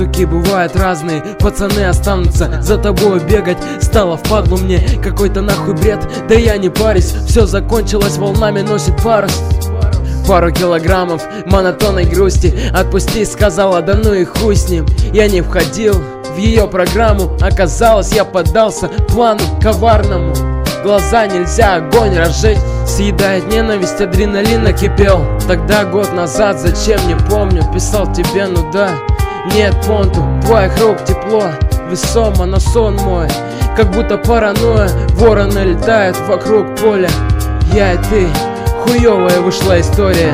суки бывают разные, пацаны останутся за тобой бегать. Стало впадлу мне какой-то нахуй бред, да я не парюсь, все закончилось, волнами носит парус. Пару килограммов монотонной грусти отпусти, сказала, да ну и хуй с ним. Я не входил в ее программу, оказалось, я поддался плану коварному. Глаза нельзя огонь разжечь, съедает ненависть, адреналин накипел. Тогда год назад, зачем не помню, писал тебе, ну да. Нет понту, твоих рук тепло, весомо, но сон мой как будто паранойя. Вороны летают вокруг поля, я и ты, хуёвая вышла история.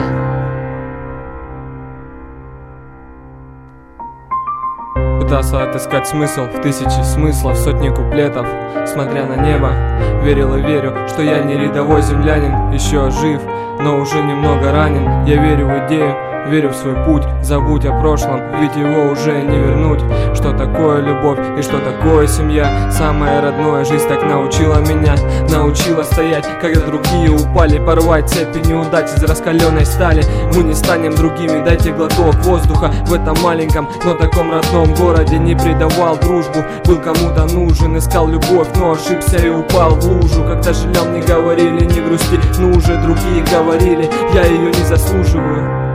Пытался отыскать смысл в тысячи смыслов, сотни куплетов, смотря на небо. Верил и верю, что я не рядовой землянин, еще жив, но уже немного ранен. Я верю в идею, верю в свой путь, забудь о прошлом, ведь его уже не вернуть. Что такое любовь и что такое семья? Самое родное, жизнь так научила меня. Научила стоять, когда другие упали, порвать цепи неудач из раскаленной стали. Мы не станем другими, дайте глоток воздуха в этом маленьком, но таком родном городе. Не предавал дружбу, был кому-то нужен, искал любовь, но ошибся и упал в лужу. Когда жалел, не говорили, не грусти, но уже другие говорили, я ее не заслуживаю.